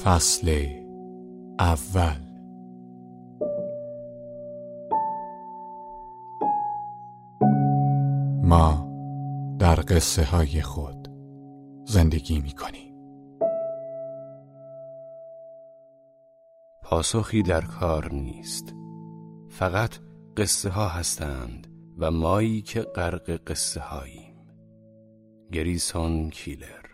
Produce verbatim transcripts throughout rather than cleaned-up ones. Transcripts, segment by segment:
فصل اول. ما در قصه های خود زندگی می کنیم. پاسخی در کار نیست، فقط قصه ها هستند و مایی که غرق قصه هاییم. گریسون کیلر.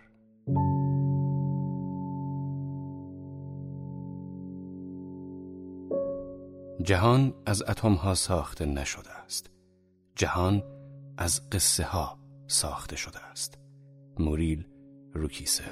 جهان از اتم ها ساخته نشده است. جهان از قصه ها ساخته شده است. موریل روکیسر.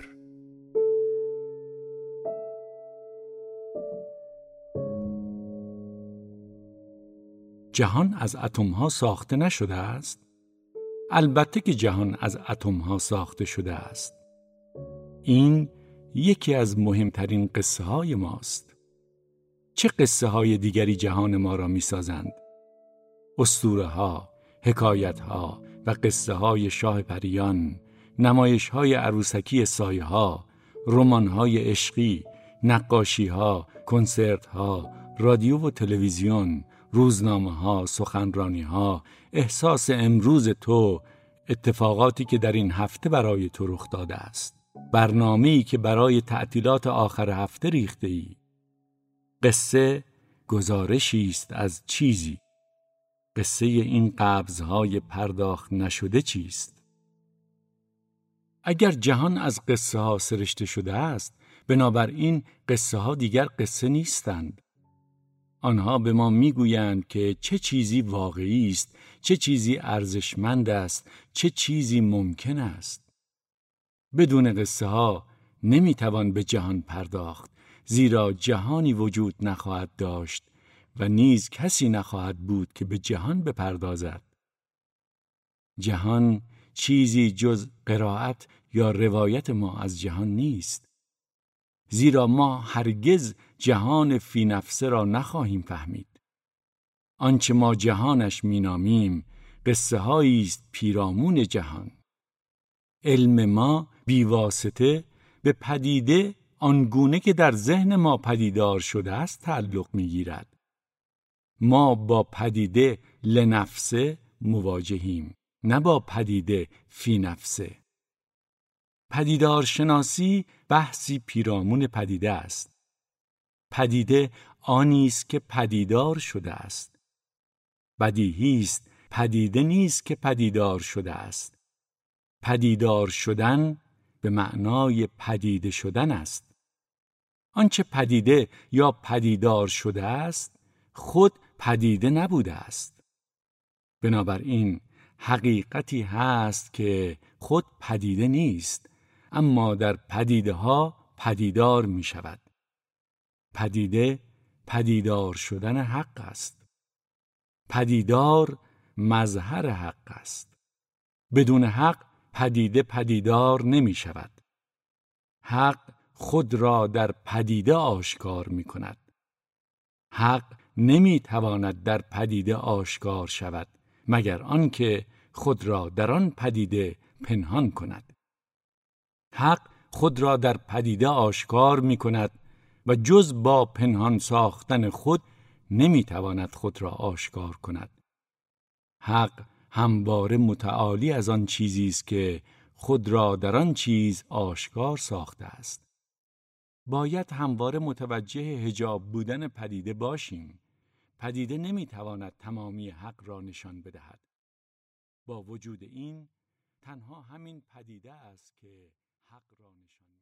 جهان از اتم ها ساخته نشده است؟ البته که جهان از اتم ها ساخته شده است. این یکی از مهمترین قصه های ماست. چه قصه های دیگری جهان ما را می سازند؟ اسطوره ها، حکایت ها و قصه های شاه پریان، نمایش های عروسکی سایه ها، رمان های عشقی، نقاشی ها، کنسرت ها، رادیو و تلویزیون، روزنامه ها، سخنرانی ها، احساس امروز تو، اتفاقاتی که در این هفته برای تو رخ داده است، برنامه‌ای که برای تعطیلات آخر هفته ریخته ای. قصه گزارشی است از چیزی. قصه این قبض‌های پرداخت نشده چیست؟ اگر جهان از قصه ها سرشته شده است، بنابراین قصه ها دیگر قصه نیستند. آنها به ما میگویند که چه چیزی واقعی است، چه چیزی ارزشمند است، چه چیزی ممکن است. بدون قصه ها نمیتوان به جهان پرداخت، زیرا جهانی وجود نخواهد داشت و نیز کسی نخواهد بود که به جهان بپردازد. جهان چیزی جز قرائت یا روایت ما از جهان نیست، زیرا ما هرگز جهان فی نفسه را نخواهیم فهمید. آنچه ما جهانش مینامیم قصه هایی است پیرامون جهان. علم ما بیواسطه به پدیده آنگونه که در ذهن ما پدیدار شده است تعلق میگیرد. ما با پدیده لنفسه مواجهیم، نه با پدیده فی نفسه. پدیدارشناسی بحثی پیرامون پدیده است. پدیده آنی است که پدیدار شده است. بدیهی است پدیده نیست که پدیدار شده است. پدیدار شدن به معنای پدیده شدن است. آنچه پدیده یا پدیدار شده است خود پدیده نبوده است. بنابراین حقیقتی هست که خود پدیده نیست، اما در پدیده ها پدیدار می شود. پدیده پدیدار شدن حق است. پدیدار مظهر حق است. بدون حق پدیده پدیدار نمی شود. حق خود را در پدیده آشکار می کند. حق نمی تواند در پدیده آشکار شود مگر آنکه خود را در آن پدیده پنهان کند. حق خود را در پدیده آشکار می کند و جز با پنهان ساختن خود نمی تواند خود را آشکار کند. حق همواره متعالی از آن چیزی است که خود را در آن چیز آشکار ساخته است. باید همواره متوجه حجاب بودن پدیده باشیم. پدیده نمیتواند تمامی حق را نشان بدهد. با وجود این تنها همین پدیده است که حق را نشان